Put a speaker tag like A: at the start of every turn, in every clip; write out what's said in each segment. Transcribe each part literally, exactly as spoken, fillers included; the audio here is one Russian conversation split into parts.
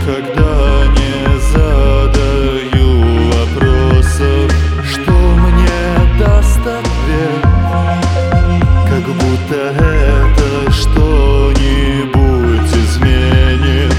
A: когда не задаю вопросов, что мне даст ответ, как будто это что-нибудь изменит.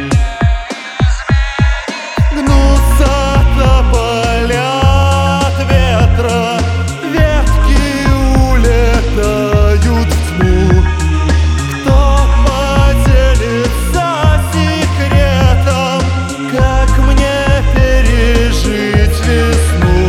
A: Гнутся тополя от ветра, ветки улетают в тьму. Кто поделится секретом, как мне пережить весну?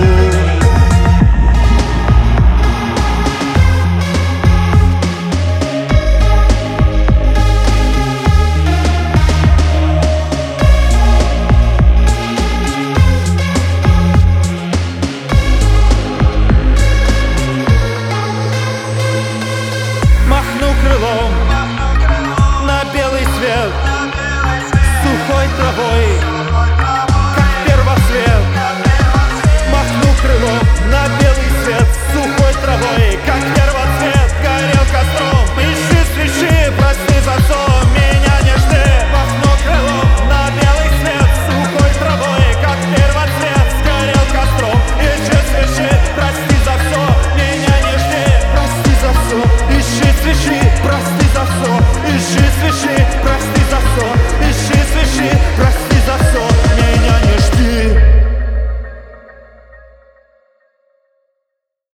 A: Махну крылом на белый свет, сухой травой, как первоцвет. Махну крылом на белый свет, сухой травой, как первоцвет. Горел костром, ищи свечи, прости за все, меня не жди. Махну крылом на белый свет, сухой травой, как первоцвет. Сгорел костром, ищи свечи, прости за все, меня не жди. Прости за все, ищи свечи, прости за все, ищи свечи.